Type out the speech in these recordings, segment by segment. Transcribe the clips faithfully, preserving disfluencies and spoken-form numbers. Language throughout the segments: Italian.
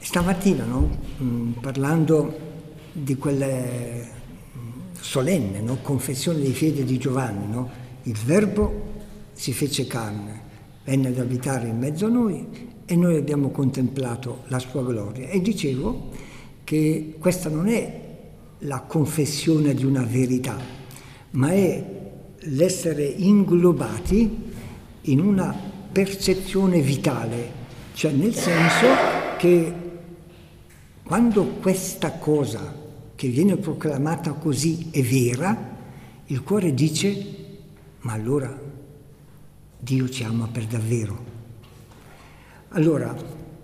Stamattina, no? Mm, parlando di quelle solenne, no? Confessione dei fede di Giovanni, no? Il Verbo si fece carne, venne ad abitare in mezzo a noi e noi abbiamo contemplato la sua gloria. E dicevo che questa non è la confessione di una verità, ma è l'essere inglobati in una percezione vitale, cioè nel senso che quando questa cosa che viene proclamata così è vera, il cuore dice: ma allora Dio ci ama per davvero. Allora,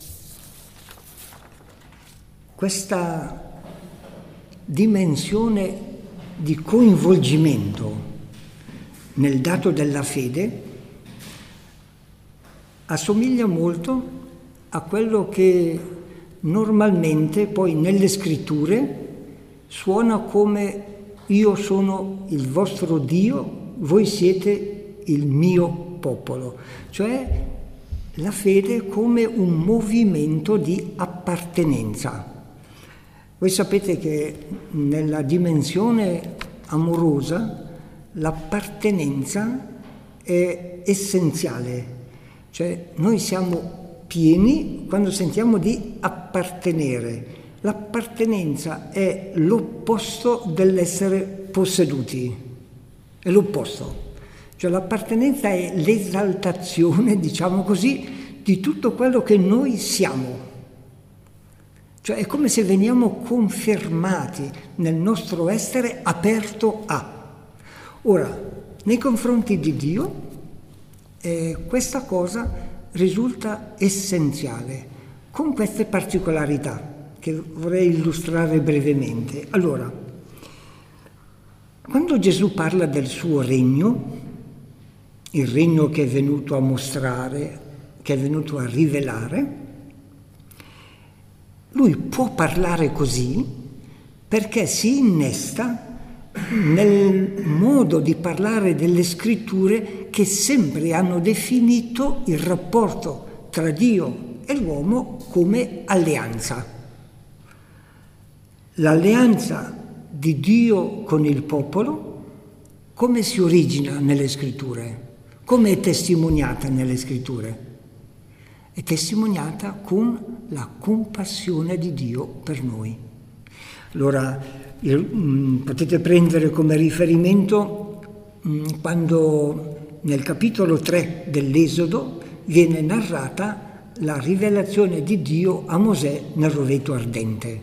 questa dimensione di coinvolgimento nel dato della fede assomiglia molto a quello che normalmente poi nelle scritture suona come: io sono il vostro Dio, voi siete il mio popolo, cioè la fede come un movimento di appartenenza. Voi sapete che nella dimensione amorosa l'appartenenza è essenziale, cioè noi siamo pieni quando sentiamo di appartenere. L'appartenenza è l'opposto dell'essere posseduti, è l'opposto. Cioè l'appartenenza è l'esaltazione, diciamo così, di tutto quello che noi siamo. Cioè è come se veniamo confermati nel nostro essere aperto a. Ora, nei confronti di Dio, eh, questa cosa risulta essenziale, con queste particolarità che vorrei illustrare brevemente. Allora, quando Gesù parla del suo regno, il regno che è venuto a mostrare, che è venuto a rivelare, lui può parlare così perché si innesta nel modo di parlare delle scritture che sempre hanno definito il rapporto tra Dio e l'uomo come alleanza. L'alleanza di Dio con il popolo come si origina nelle scritture? Come è testimoniata nelle scritture? È testimoniata con la compassione di Dio per noi. Allora, potete prendere come riferimento quando nel capitolo tre dell'Esodo viene narrata la rivelazione di Dio a Mosè nel roveto ardente.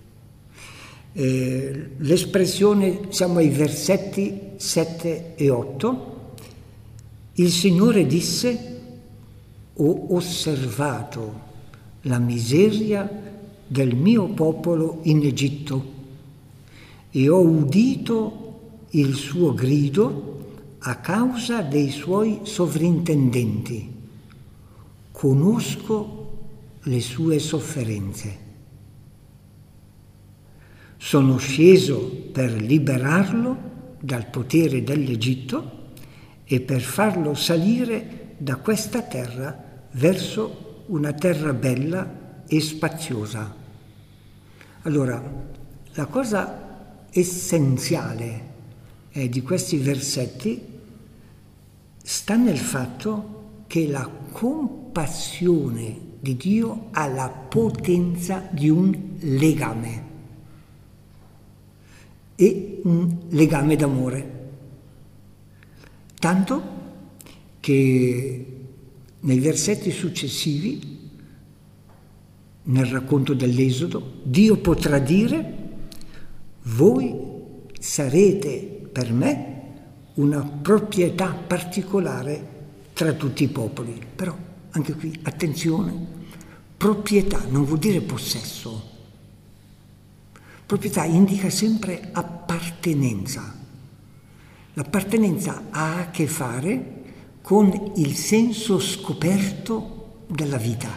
Eh, l'espressione, siamo ai versetti sette e otto, il Signore disse: ho osservato la miseria del mio popolo in Egitto e ho udito il suo grido a causa dei suoi sovrintendenti. Conosco le sue sofferenze. Sono sceso per liberarlo dal potere dell'Egitto e per farlo salire da questa terra verso una terra bella e spaziosa. Allora, la cosa essenziale eh, di questi versetti sta nel fatto che la compassione di Dio ha la potenza di un legame, e un legame d'amore. Tanto che nei versetti successivi, nel racconto dell'Esodo, Dio potrà dire: voi sarete per me una proprietà particolare tra tutti i popoli. Però anche qui, attenzione, proprietà non vuol dire possesso. Proprietà indica sempre appartenenza. L'appartenenza ha a che fare con il senso scoperto della vita.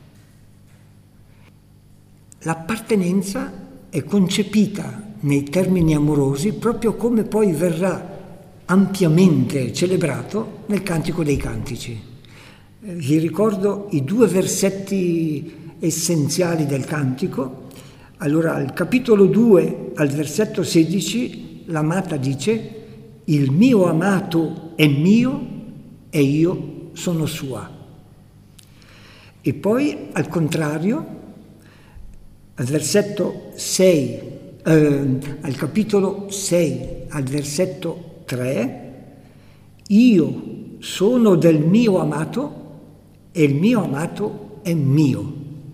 L'appartenenza è concepita nei termini amorosi proprio come poi verrà ampiamente celebrato nel Cantico dei Cantici. Vi ricordo i due versetti essenziali del cantico. Allora, al capitolo due, al versetto sedici, l'amata dice: il mio amato è mio e io sono sua. E poi, al contrario, al versetto sei, eh, al capitolo sei, al versetto tre, io sono del mio amato e il mio amato è mio.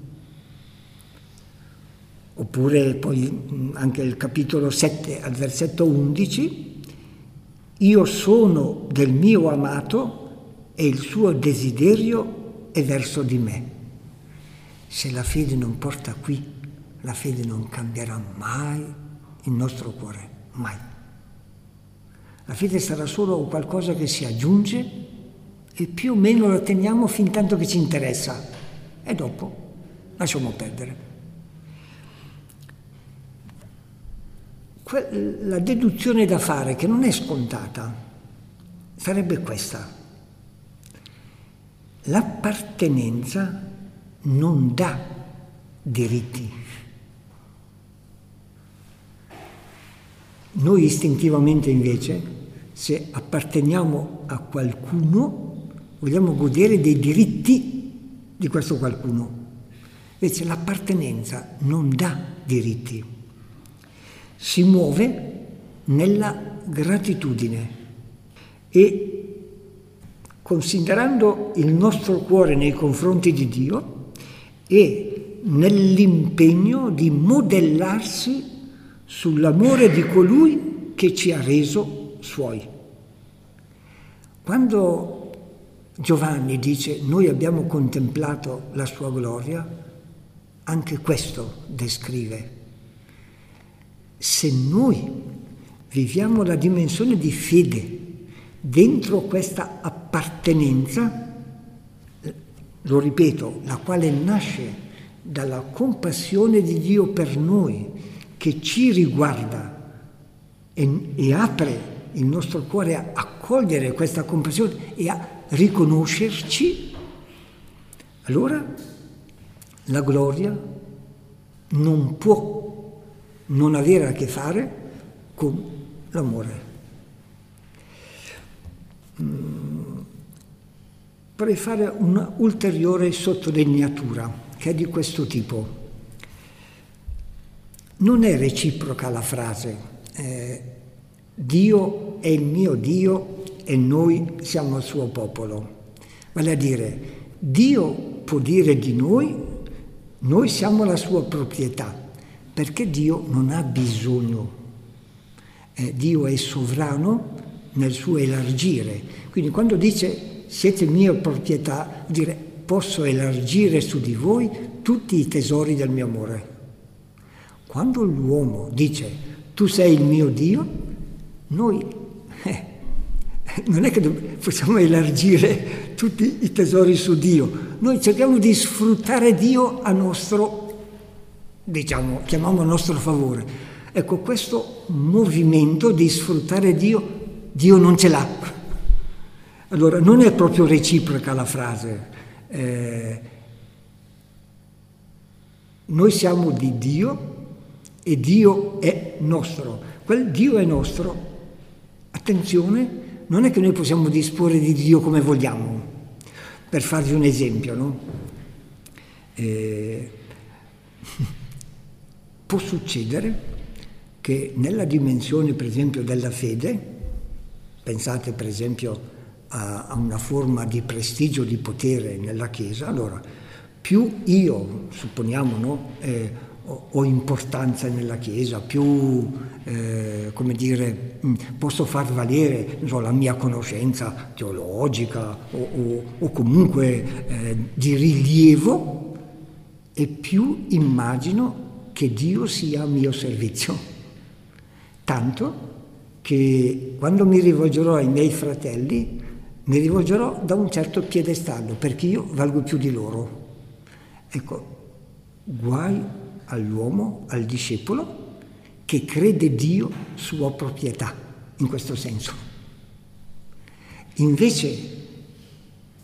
Oppure poi anche il capitolo sette, al versetto undici, io sono del mio amato e il suo desiderio è verso di me. Se la fede non porta qui, la fede non cambierà mai il nostro cuore, mai. La fede sarà solo qualcosa che si aggiunge e più o meno la teniamo fin tanto che ci interessa e dopo lasciamo perdere. La deduzione da fare, che non è scontata, sarebbe questa: l'appartenenza non dà diritti. Noi istintivamente invece, se apparteniamo a qualcuno, vogliamo godere dei diritti di questo qualcuno. Invece l'appartenenza non dà diritti, si muove nella gratitudine e, considerando il nostro cuore nei confronti di Dio e nell'impegno di modellarsi sull'amore di colui che ci ha reso suoi. Quando Giovanni dice noi abbiamo contemplato la sua gloria, anche questo descrive. Se noi viviamo la dimensione di fede dentro questa appartenenza, lo ripeto, la quale nasce dalla compassione di Dio per noi, che ci riguarda e, e apre il nostro cuore a accogliere questa compassione e a riconoscerci, allora la gloria non può non avere a che fare con l'amore. Mm. Vorrei fare una ulteriore sottolineatura che è di questo tipo. Non è reciproca la frase eh, Dio è il mio Dio e noi siamo il suo popolo. Vale a dire, Dio può dire di noi, noi siamo la sua proprietà, perché Dio non ha bisogno. Eh, Dio è sovrano nel suo elargire. Quindi quando dice siete mia proprietà, vuol dire posso elargire su di voi tutti i tesori del mio amore. Quando l'uomo dice tu sei il mio Dio, noi eh, non è che possiamo elargire tutti i tesori su Dio, noi cerchiamo di sfruttare Dio a nostro, diciamo, chiamiamo a nostro favore. Ecco, questo movimento di sfruttare Dio, Dio non ce l'ha. Allora, non è proprio reciproca la frase. Eh, noi siamo di Dio e Dio è nostro. Quel Dio è nostro, attenzione, non è che noi possiamo disporre di Dio come vogliamo. Per farvi un esempio, no? Eh, può succedere che nella dimensione, per esempio, della fede, pensate per esempio a, a una forma di prestigio, di potere nella Chiesa, allora più io, supponiamo, no, eh, ho, ho importanza nella Chiesa, più, eh, come dire, posso far valere, non so, la mia conoscenza teologica o, o, o comunque eh, di rilievo, e più immagino che Dio sia a mio servizio. Tanto che quando mi rivolgerò ai miei fratelli, mi rivolgerò da un certo piedestallo, perché io valgo più di loro. Ecco, guai all'uomo, al discepolo, che crede Dio sua proprietà, in questo senso. Invece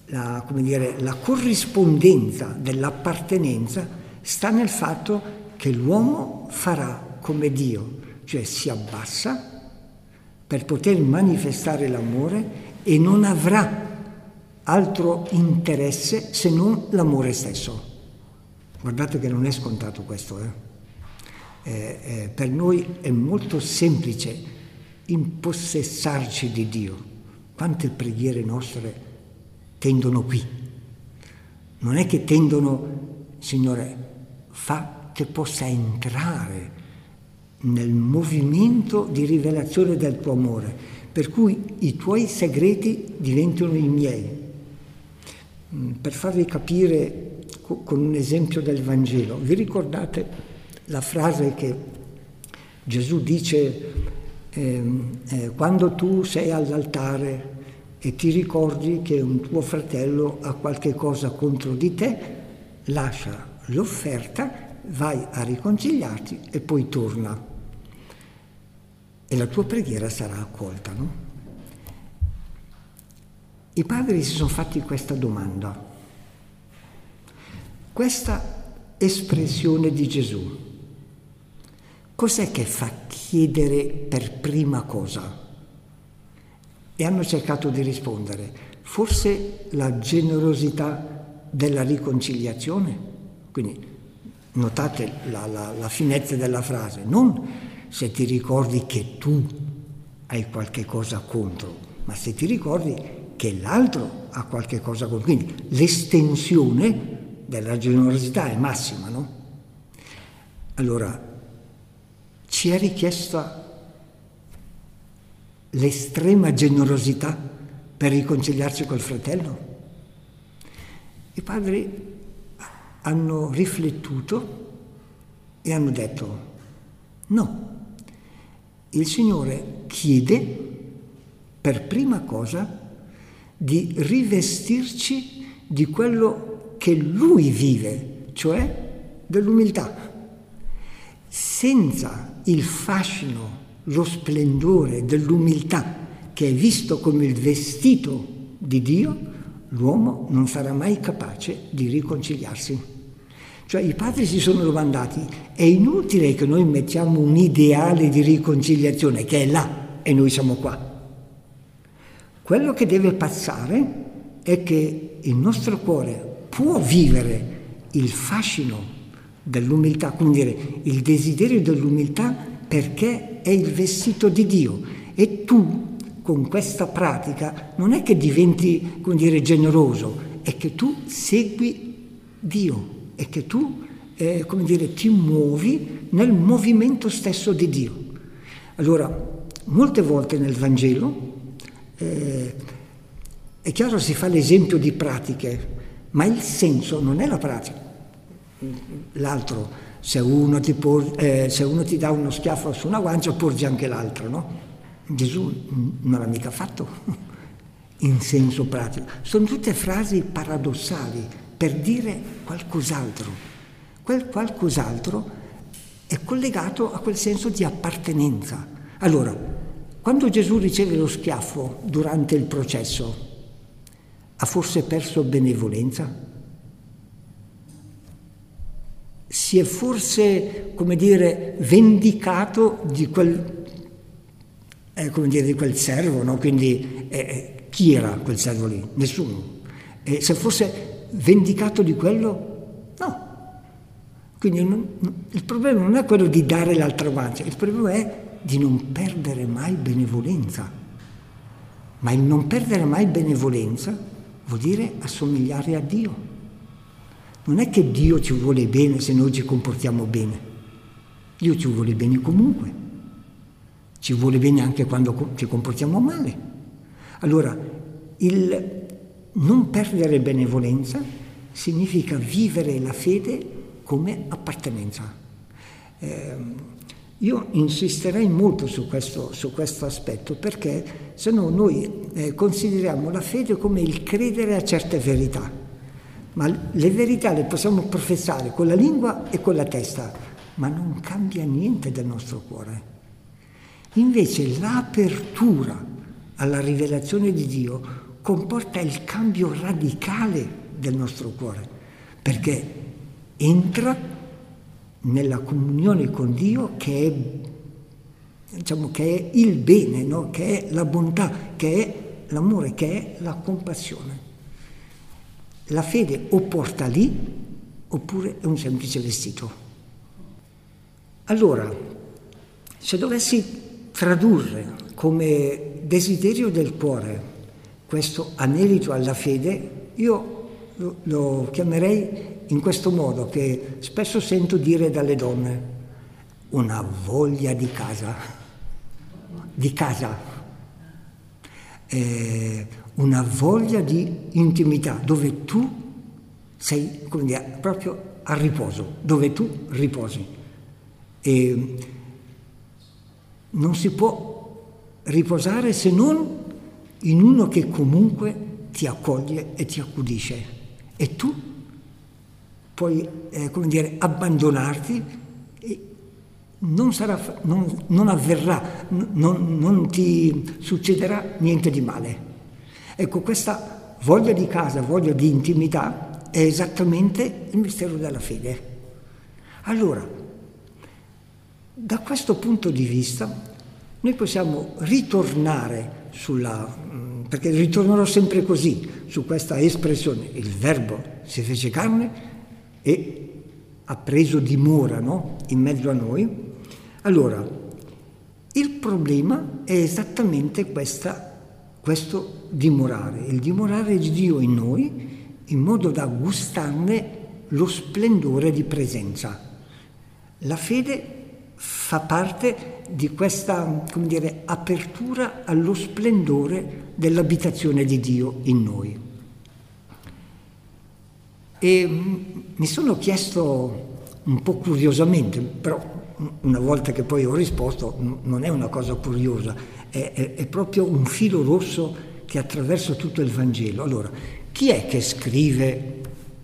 la, come dire, la corrispondenza dell'appartenenza sta nel fatto che l'uomo farà come Dio, cioè si abbassa per poter manifestare l'amore e non avrà altro interesse se non l'amore stesso. Guardate che non è scontato questo, eh? Eh, eh, per noi è molto semplice impossessarci di Dio. Quante preghiere nostre tendono qui? Non è che tendono, Signore, fa che possa entrare nel movimento di rivelazione del tuo amore, per cui i tuoi segreti diventano i miei. Per farvi capire con un esempio del Vangelo, vi ricordate la frase che Gesù dice eh, eh, quando tu sei all'altare e ti ricordi che un tuo fratello ha qualche cosa contro di te, lascia l'offerta, vai a riconciliarti e poi torna. E la tua preghiera sarà accolta, no? I padri si sono fatti questa domanda. Questa espressione di Gesù, cos'è che fa chiedere per prima cosa? E hanno cercato di rispondere, forse la generosità della riconciliazione? Quindi notate la, la, la finezza della frase, non se ti ricordi che tu hai qualche cosa contro, ma se ti ricordi che l'altro ha qualche cosa contro. Quindi l'estensione della generosità è massima, no? Allora, ci è richiesta l'estrema generosità per riconciliarci col fratello? I padri hanno riflettuto e hanno detto no. Il Signore chiede per prima cosa di rivestirci di quello che Lui vive, cioè dell'umiltà. Senza il fascino, lo splendore dell'umiltà che è visto come il vestito di Dio, l'uomo non sarà mai capace di riconciliarsi. Cioè i padri si sono domandati, è inutile che noi mettiamo un ideale di riconciliazione che è là e noi siamo qua. Quello che deve passare è che il nostro cuore può vivere il fascino dell'umiltà, quindi dire, il desiderio dell'umiltà perché è il vestito di Dio. E tu, con questa pratica, non è che diventi, come dire, generoso, è che tu segui Dio. E che tu, eh, come dire, ti muovi nel movimento stesso di Dio. Allora, molte volte nel Vangelo, eh, è chiaro si fa l'esempio di pratiche, ma il senso non è la pratica. L'altro, se uno ti, por- eh, se uno ti dà uno schiaffo su una guancia, porgi anche l'altro, no? Gesù non l'ha mica fatto in senso pratico. Sono tutte frasi paradossali, per dire qualcos'altro. Quel qualcos'altro è collegato a quel senso di appartenenza. Allora, quando Gesù riceve lo schiaffo durante il processo, ha forse perso benevolenza? Si è forse, come dire, vendicato di quel, eh, come dire, di quel servo, no? Quindi eh, chi era quel servo lì? Nessuno. Eh, se fosse vendicato di quello? No. Quindi non, il problema non è quello di dare l'altra guancia, il problema è di non perdere mai benevolenza. Ma il non perdere mai benevolenza vuol dire assomigliare a Dio. Non è che Dio ci vuole bene se noi ci comportiamo bene. Dio ci vuole bene comunque. Ci vuole bene anche quando ci comportiamo male. Allora, il non perdere benevolenza significa vivere la fede come appartenenza. Eh, io insisterei molto su questo, su questo aspetto, perché se no noi eh, consideriamo la fede come il credere a certe verità, ma le verità le possiamo professare con la lingua e con la testa, ma non cambia niente del nostro cuore. Invece l'apertura alla rivelazione di Dio comporta il cambio radicale del nostro cuore, perché entra nella comunione con Dio che è, diciamo, che è il bene, no? Che è la bontà, che è l'amore, che è la compassione. La fede o porta lì, oppure è un semplice vestito. Allora, se dovessi tradurre come desiderio del cuore questo anelito alla fede, io lo, lo chiamerei in questo modo, che spesso sento dire dalle donne: una voglia di casa, di casa, eh, una voglia di intimità, dove tu sei, come dire, proprio a riposo, dove tu riposi. E non si può riposare se non in uno che comunque ti accoglie e ti accudisce, e tu puoi, eh, come dire, abbandonarti e non, sarà, non, non avverrà, non, non ti succederà niente di male. Ecco, questa voglia di casa, voglia di intimità è esattamente il mistero della fede. Allora, da questo punto di vista noi possiamo ritornare sulla, perché ritornerò sempre così, su questa espressione: il Verbo si fece carne e ha preso dimora, no? In mezzo a noi. Allora, il problema è esattamente questa, questo dimorare, il dimorare di Dio in noi, in modo da gustarne lo splendore di presenza. La fede fa parte di questa, come dire, apertura allo splendore dell'abitazione di Dio in noi. E mi sono chiesto un po' curiosamente, però una volta che poi ho risposto, non è una cosa curiosa, è, è, è proprio un filo rosso che attraversa tutto il Vangelo. Allora, chi è che scrive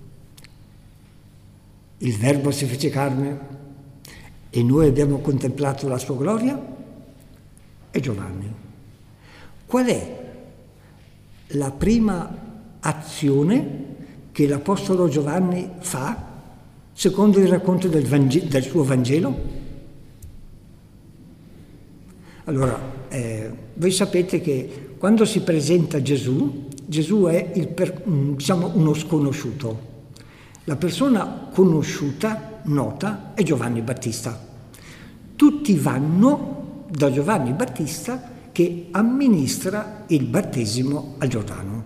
il Verbo si fece carne e noi abbiamo contemplato la sua gloria? È Giovanni. Qual è la prima azione che l'Apostolo Giovanni fa secondo il racconto del, Vangelo, del suo Vangelo? Allora, eh, voi sapete che quando si presenta Gesù, Gesù è il per, diciamo uno sconosciuto. La persona conosciuta, nota, è Giovanni Battista. Tutti vanno da Giovanni Battista che amministra il battesimo al Giordano.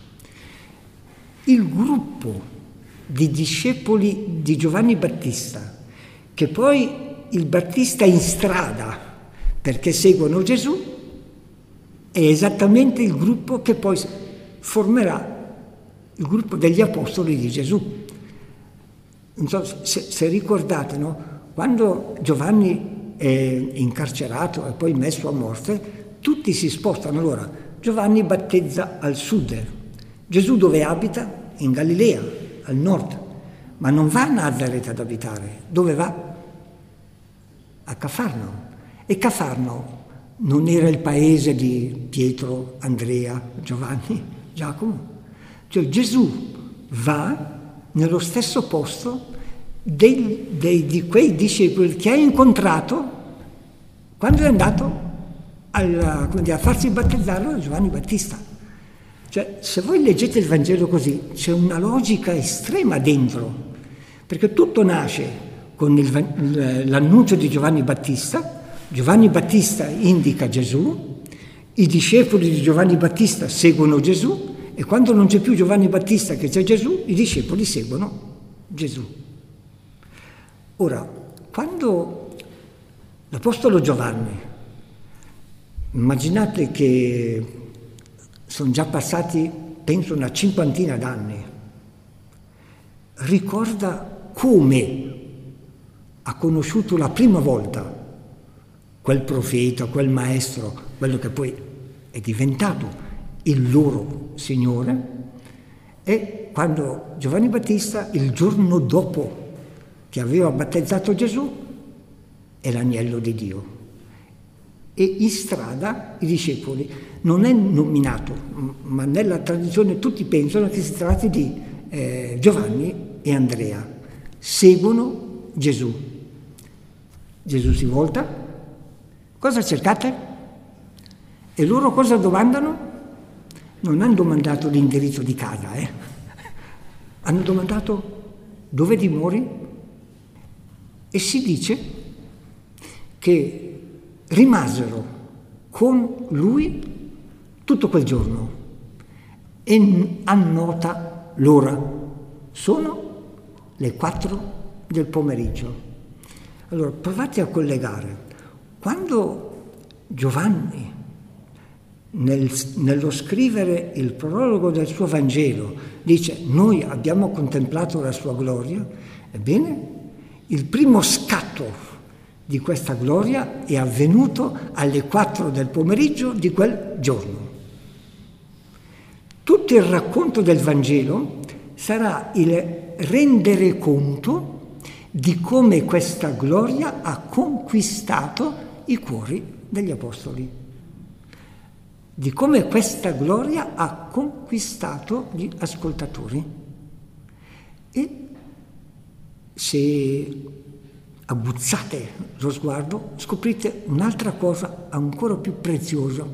Il gruppo di discepoli di Giovanni Battista, che poi il Battista in strada perché seguono Gesù, è esattamente il gruppo che poi formerà il gruppo degli apostoli di Gesù. Non so se, se ricordate, no? Quando Giovanni è incarcerato e poi messo a morte, tutti si spostano. Allora, Giovanni battezza al sud. Gesù dove abita? In Galilea, al nord. Ma non va a Nazaret ad abitare. Dove va? A Cafarnao. E Cafarnao non era il paese di Pietro, Andrea, Giovanni, Giacomo. Cioè Gesù va nello stesso posto dei, dei, di quei discepoli che ha incontrato quando è andato al, come dire, a farsi battezzare da Giovanni Battista. Cioè, se voi leggete il Vangelo così, c'è una logica estrema dentro, perché tutto nasce con il, l'annuncio di Giovanni Battista. Giovanni Battista indica Gesù, i discepoli di Giovanni Battista seguono Gesù, e quando non c'è più Giovanni Battista che c'è Gesù, i discepoli seguono Gesù. Ora, quando l'Apostolo Giovanni, immaginate che sono già passati, penso, una cinquantina d'anni, ricorda come ha conosciuto la prima volta quel profeta, quel maestro, quello che poi è diventato il loro Signore, e quando Giovanni Battista, il giorno dopo che aveva battezzato Gesù, è l'agnello di Dio. E in strada i discepoli non è nominato, ma nella tradizione tutti pensano che si tratti di eh, Giovanni e Andrea. Seguono Gesù. Gesù si volta. Cosa cercate? E loro cosa domandano? Non hanno domandato l'indirizzo di casa, eh? Hanno domandato dove dimori? E si dice che rimasero con lui tutto quel giorno e annota l'ora. Sono le quattro del pomeriggio. Allora provate a collegare. Quando Giovanni nel, nello scrivere il prologo del suo Vangelo dice noi abbiamo contemplato la sua gloria, ebbene il primo scatto di questa gloria è avvenuto alle quattro del pomeriggio di quel giorno. Tutto il racconto del Vangelo sarà il rendere conto di come questa gloria ha conquistato i cuori degli apostoli, di come questa gloria ha conquistato gli ascoltatori. E se aguzzate lo sguardo, scoprite un'altra cosa ancora più preziosa.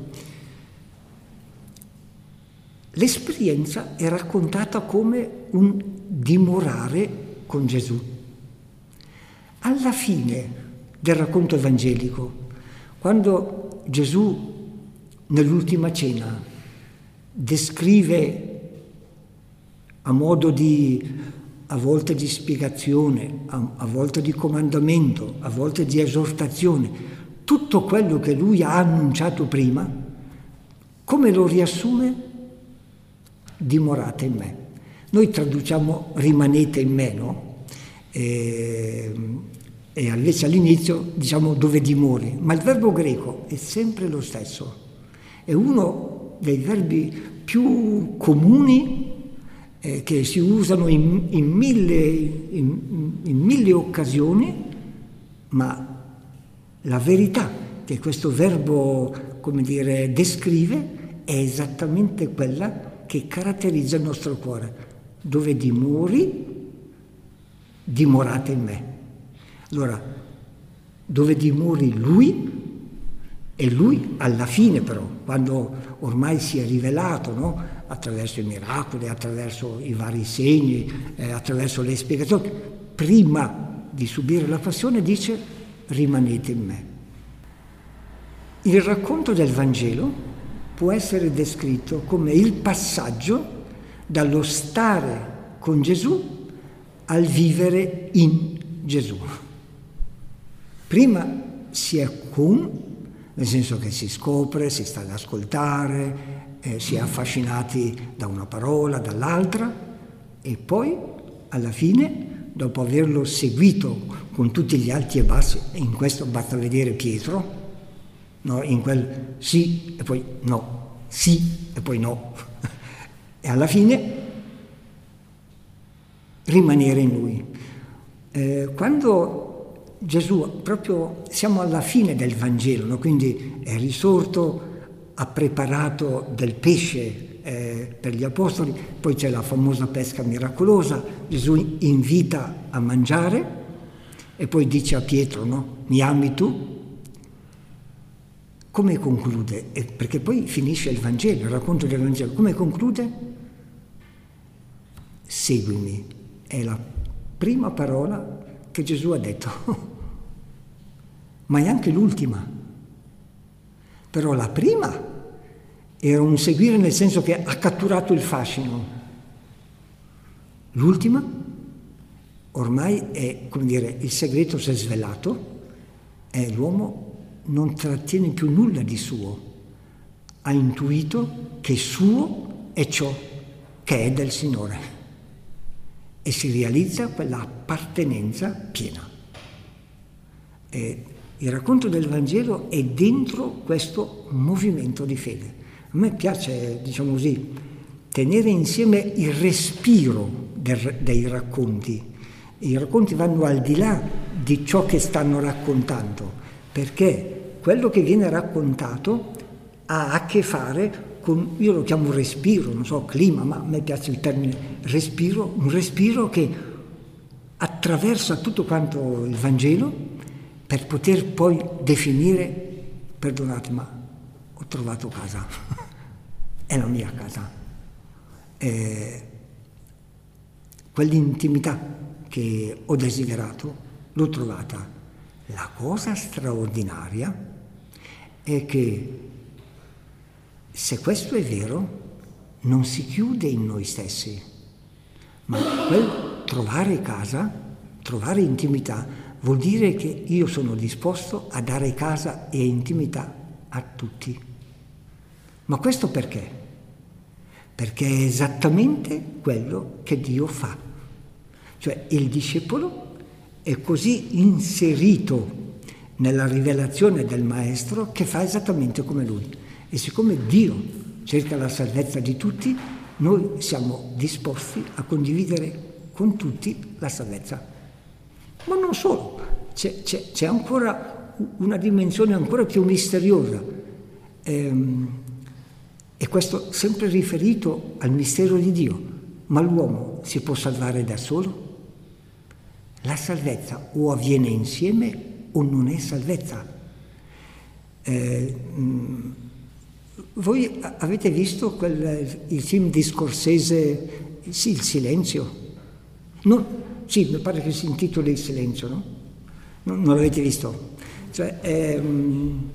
L'esperienza è raccontata come un dimorare con Gesù. Alla fine del racconto evangelico, quando Gesù nell'ultima cena descrive a modo di a volte di spiegazione, a, a volte di comandamento, a volte di esortazione, tutto quello che lui ha annunciato prima, come lo riassume? Dimorate in me. Noi traduciamo rimanete in me, no? E, e invece all'inizio diciamo dove dimori, ma il verbo greco è sempre lo stesso. È uno dei verbi più comuni Eh, che si usano in, in, mille, in, in mille occasioni, ma la verità che questo verbo, come dire, descrive è esattamente quella che caratterizza il nostro cuore. Dove dimori, dimorate in me. Allora, dove dimori lui, e lui alla fine però, quando ormai si è rivelato, no? Attraverso i miracoli, attraverso i vari segni, eh, attraverso le spiegazioni, prima di subire la passione dice rimanete in me. Il racconto del Vangelo può essere descritto come il passaggio dallo stare con Gesù al vivere in Gesù. Prima si è con, nel senso che si scopre, si sta ad ascoltare, Eh, si è affascinati da una parola, dall'altra, e poi alla fine, dopo averlo seguito con tutti gli alti e bassi, e in questo basta vedere Pietro, no? In quel sì e poi no, sì e poi no, e alla fine rimanere in lui. Eh, quando Gesù, proprio siamo alla fine del Vangelo, no? Quindi è risorto, ha preparato del pesce eh, per gli apostoli, poi c'è la famosa pesca miracolosa, Gesù invita a mangiare e poi dice a Pietro, no? Mi ami tu? Come conclude? Eh, perché poi finisce il Vangelo, il racconto del Vangelo, come conclude? Seguimi, è la prima parola che Gesù ha detto, ma è anche l'ultima. Però la prima era un seguire nel senso che ha catturato il fascino. L'ultima, ormai è, come dire, il segreto si è svelato, e l'uomo non trattiene più nulla di suo. Ha intuito che suo è ciò che è del Signore. E si realizza quella appartenenza piena. E il racconto del Vangelo è dentro questo movimento di fede. A me piace, diciamo così, tenere insieme il respiro del, dei racconti. I racconti vanno al di là di ciò che stanno raccontando, perché quello che viene raccontato ha a che fare con, io lo chiamo respiro, non so, clima, ma a me piace il termine respiro, un respiro che attraversa tutto quanto il Vangelo per poter poi definire, perdonate, ma ho trovato casa, è la mia casa. Eh, quell'intimità che ho desiderato, l'ho trovata. La cosa straordinaria è che se questo è vero, non si chiude in noi stessi, ma quel trovare casa, trovare intimità, vuol dire che io sono disposto a dare casa e intimità a tutti. Ma questo perché? Perché è esattamente quello che Dio fa. Cioè il discepolo è così inserito nella rivelazione del Maestro che fa esattamente come lui. E siccome Dio cerca la salvezza di tutti, noi siamo disposti a condividere con tutti la salvezza. Ma non solo, c'è, c'è, c'è ancora una dimensione ancora più misteriosa. Ehm, e questo sempre riferito al mistero di Dio. Ma l'uomo si può salvare da solo? La salvezza o avviene insieme o non è salvezza. Eh, mh, voi avete visto quel, il film di Scorsese, sì, Il Silenzio? No, sì, mi pare che si intitoli Il Silenzio, no? Non, non l'avete visto? Cioè, è, mh,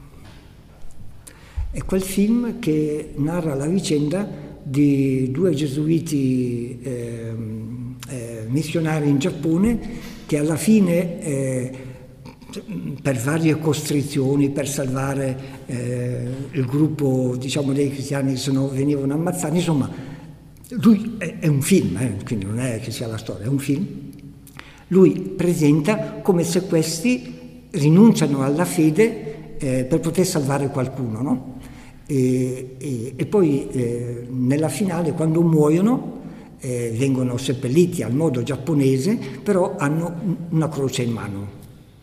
è quel film che narra la vicenda di due gesuiti eh, eh, missionari in Giappone che alla fine, eh, per varie costrizioni, per salvare eh, il gruppo, diciamo, dei cristiani che sennò venivano ammazzati, insomma, lui è, è un film, eh, quindi non è che sia la storia, è un film. Lui presenta come se questi rinunciano alla fede eh, per poter salvare qualcuno, no? E, e, e poi eh, nella finale, quando muoiono, eh, vengono seppelliti al modo giapponese, però hanno una croce in mano.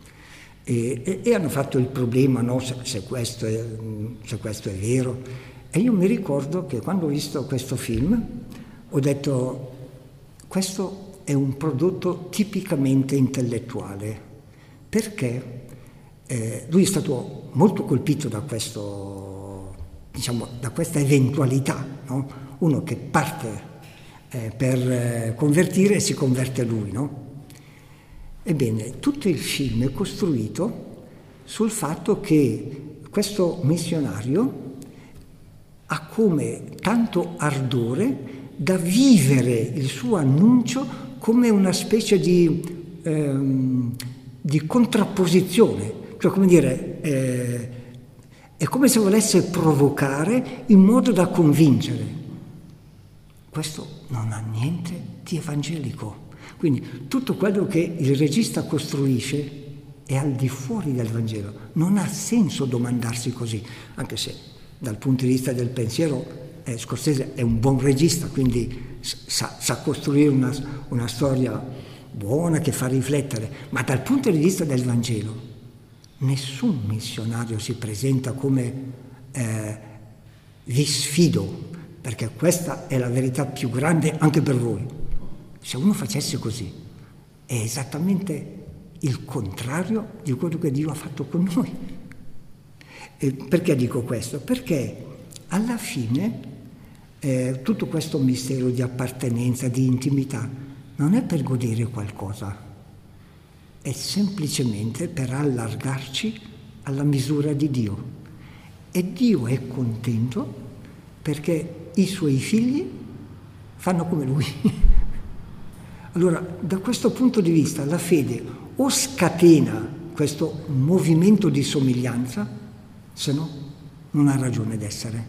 E, e, e hanno fatto il problema, no? se, se, questo è, se questo è vero. E io mi ricordo che quando ho visto questo film ho detto: questo è un prodotto tipicamente intellettuale, perché eh, lui è stato molto colpito da questo, diciamo, da questa eventualità, no? Uno che parte eh, per eh, convertire e si converte lui, no? Ebbene, tutto il film è costruito sul fatto che questo missionario ha come tanto ardore da vivere il suo annuncio come una specie di, ehm, di contrapposizione, cioè come dire, eh, è come se volesse provocare in modo da convincere. Questo non ha niente di evangelico. Quindi tutto quello che il regista costruisce è al di fuori del Vangelo. Non ha senso domandarsi così, anche se dal punto di vista del pensiero eh, Scorsese è un buon regista, quindi sa, sa costruire una, una storia buona che fa riflettere, ma dal punto di vista del Vangelo nessun missionario si presenta come eh, vi sfido, perché questa è la verità più grande anche per voi. Se uno facesse così, è esattamente il contrario di quello che Dio ha fatto con noi. E perché dico questo? Perché alla fine eh, tutto questo mistero di appartenenza, di intimità, non è per godere qualcosa, è semplicemente per allargarci alla misura di Dio. E Dio è contento perché i suoi figli fanno come Lui. Allora, da questo punto di vista, la fede o scatena questo movimento di somiglianza, se no non ha ragione d'essere.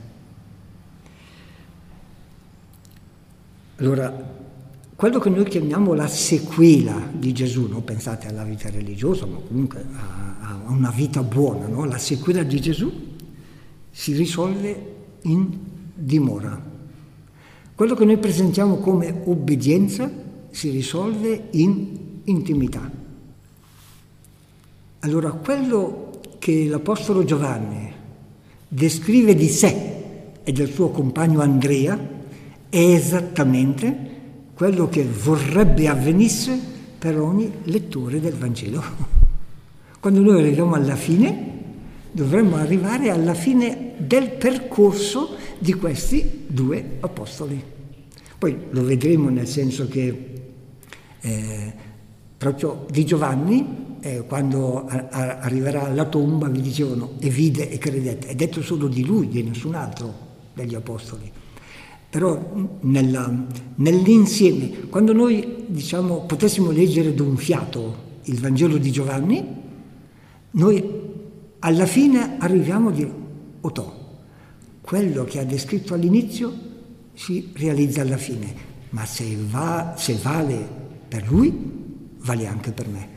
Allora, quello che noi chiamiamo la sequela di Gesù, non pensate alla vita religiosa, ma comunque a, a una vita buona, no? La sequela di Gesù si risolve in dimora. Quello che noi presentiamo come obbedienza si risolve in intimità. Allora, quello che l'Apostolo Giovanni descrive di sé e del suo compagno Andrea è esattamente quello che vorrebbe avvenisse per ogni lettore del Vangelo. Quando noi arriviamo alla fine, dovremmo arrivare alla fine del percorso di questi due apostoli. Poi lo vedremo, nel senso che eh, proprio di Giovanni, eh, quando a, a, arriverà alla tomba, vi dicevano e vide e credette. È detto solo di lui, di nessun altro degli apostoli. Però nella, nell'insieme, quando noi diciamo potessimo leggere d'un fiato il Vangelo di Giovanni, noi alla fine arriviamo a dire, otò, quello che ha descritto all'inizio si realizza alla fine, ma se, va, se vale per lui, vale anche per me.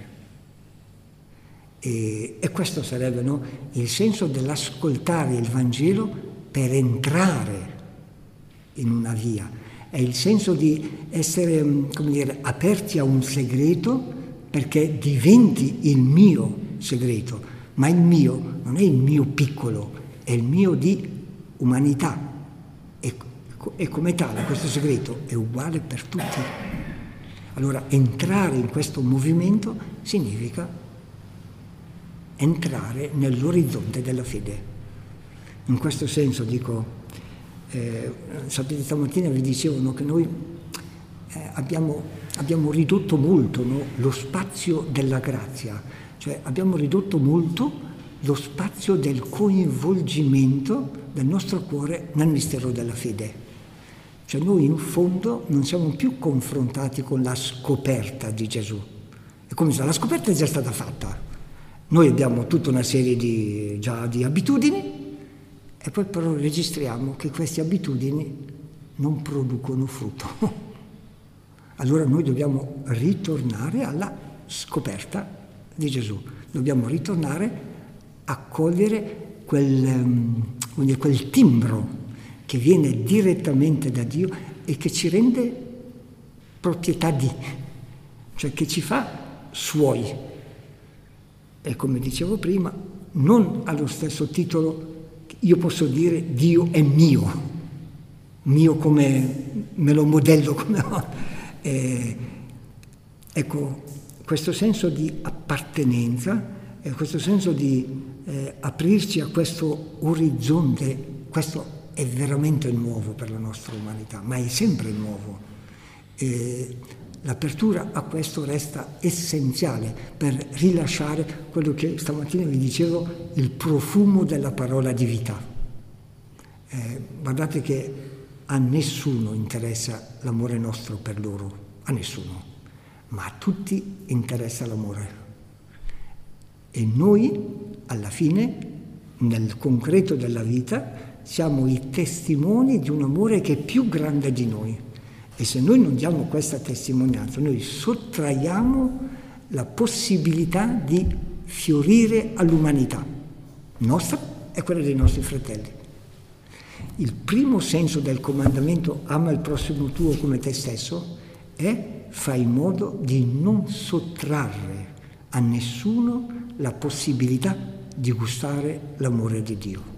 E, e questo sarebbe, no, il senso dell'ascoltare il Vangelo per entrare in una via. È il senso di essere, come dire, aperti a un segreto perché diventi il mio segreto. Ma il mio non è il mio piccolo, è il mio di umanità. E, e come tale questo segreto è uguale per tutti. Allora entrare in questo movimento significa entrare nell'orizzonte della fede. In questo senso dico, eh, sapete, stamattina vi dicevano che noi eh, abbiamo, abbiamo ridotto molto, no, lo spazio della grazia. Cioè abbiamo ridotto molto lo spazio del coinvolgimento del nostro cuore nel mistero della fede. Cioè noi in fondo non siamo più confrontati con la scoperta di Gesù. È come se la scoperta è già stata fatta. Noi abbiamo tutta una serie di, già di abitudini e poi però registriamo che queste abitudini non producono frutto. Allora noi dobbiamo ritornare alla scoperta di Gesù. Dobbiamo ritornare a cogliere quel, quel timbro che viene direttamente da Dio e che ci rende proprietà di, cioè che ci fa suoi. E come dicevo prima, non allo stesso titolo io posso dire Dio è mio, mio come me lo modello come eh, ecco, questo senso di appartenenza e questo senso di eh, aprirci a questo orizzonte, questo è veramente nuovo per la nostra umanità, ma è sempre nuovo. E l'apertura a questo resta essenziale per rilasciare quello che stamattina vi dicevo, il profumo della parola di vita. Eh, guardate che a nessuno interessa l'amore nostro per loro, a nessuno. Ma a tutti interessa l'amore. E noi, alla fine, nel concreto della vita, siamo i testimoni di un amore che è più grande di noi. E se noi non diamo questa testimonianza, noi sottraiamo la possibilità di fiorire all'umanità nostra e quella dei nostri fratelli. Il primo senso del comandamento ama il prossimo tuo come te stesso è fai in modo di non sottrarre a nessuno la possibilità di gustare l'amore di Dio.